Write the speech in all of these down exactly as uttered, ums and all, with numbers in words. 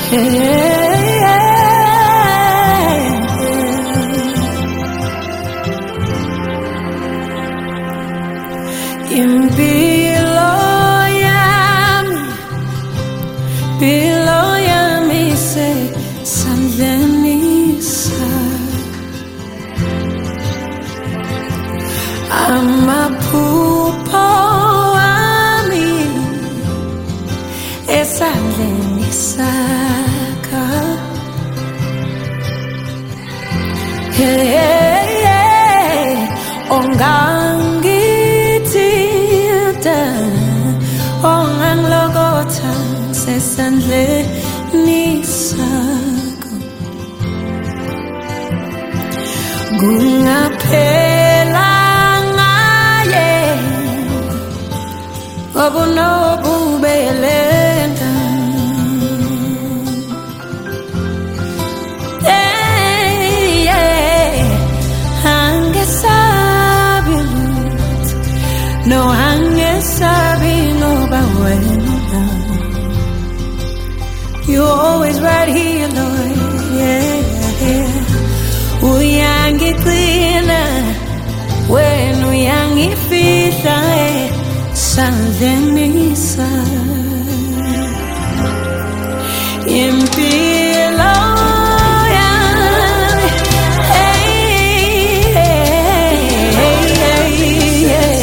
Impilo yami, impilo yami sesandleni sakho. Amaphupho wami esandleni sakho. Hey, hey, hey. Ongangithita, ongangilokotha sesandleni sakho. Kungaphela ngaye obunobubelenda. No, angesabi ngoba wena. You're always right here, Lord. Yeah, yeah. Uyangigcina when uyangifihla esandleni sakho. Impilo yami, hey, hey, hey, hey,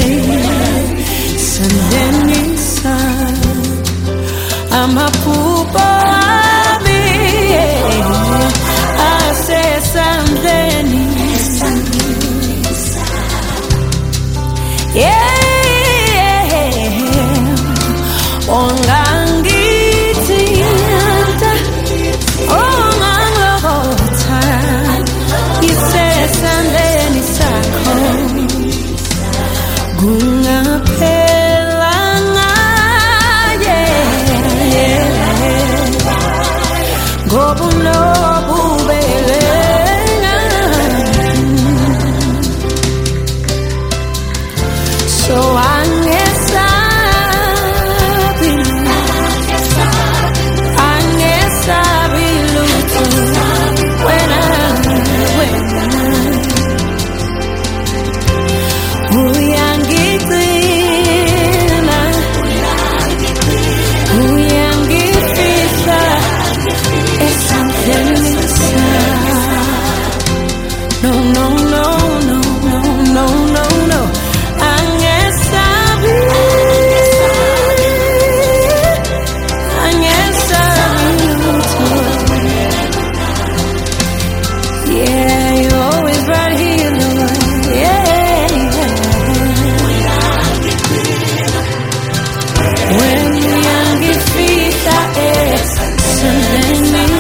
sandleni sakho. Amaphupho ami asesandleni sakho. Yeah, ongangithita, ongangilokotha isesandleni sakho. Kungaphela ngaye ngobunobubelenda. So angesabi, angesabi lutho wena, wena. Uyangigcina, uyangifihla esandleni sakho. No, no, no, no, no, no, no, no. Angesabi, angesabi lutho. Yeah, you're always right here, Lord. Yeah, yeah. When uyangifihla esandleni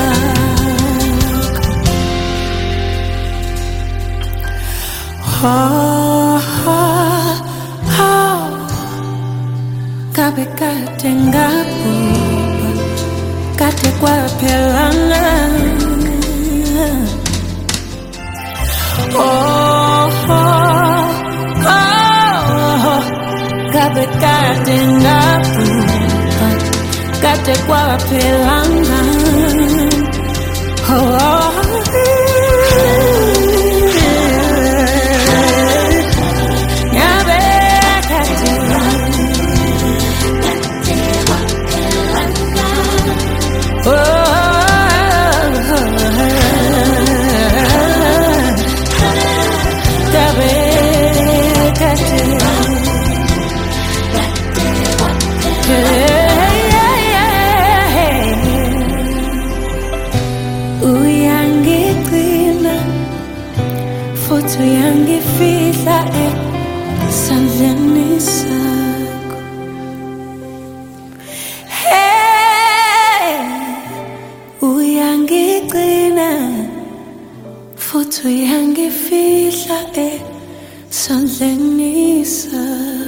sakho. Oh, oh, oh. Kabe kade ngabhubha, kade kwaphela nga. Oh, oh, oh. Kabe kade ngabhubha, kade kwaphela nga. Oh, oh. Uyangigcina futhi uyangifihla esandleni sakho. Hey, uyangigcina futhi uyangifihla esandleni sakho.